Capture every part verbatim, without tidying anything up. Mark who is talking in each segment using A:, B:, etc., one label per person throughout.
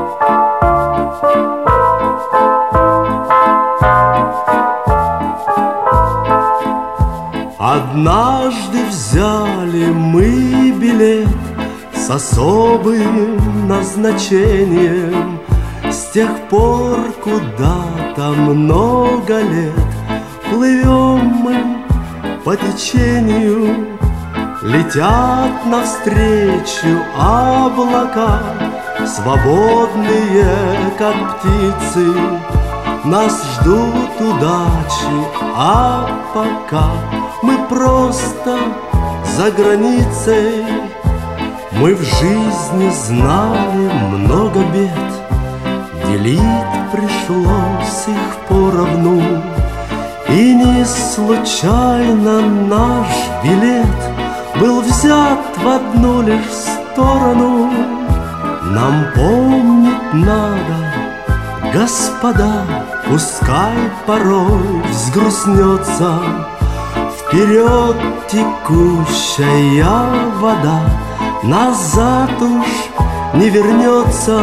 A: Однажды взяли мы билет с особым назначением. С тех пор куда-то много лет плывем мы по течению. Летят навстречу облака, свободные, как птицы. Нас ждут удачи, а пока мы просто за границей. Мы в жизни знали много бед, делить пришлось их поровну. И не случайно наш билет был взят в одну лишь сторону. Нам помнить надо, господа, пускай порой взгрустнется. Вперед текущая вода назад уж не вернется.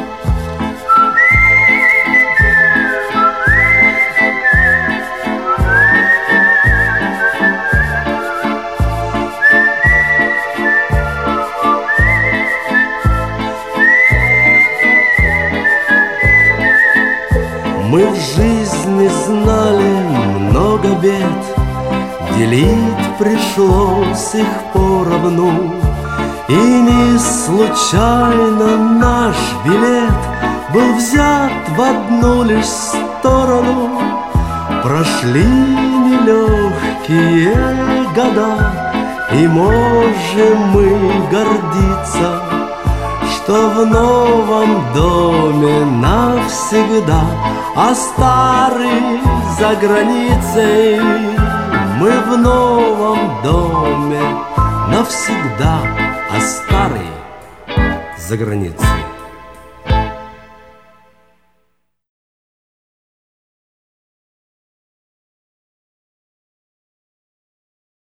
A: Мы в жизни знали много бед, делить пришлось их поровну. И не случайно наш билет был взят в одну лишь сторону. Прошли нелегкие года, и можем мы гордиться, что в новом доме навсегда, а старый за границей. Мы в новом доме навсегда, а старый за границей.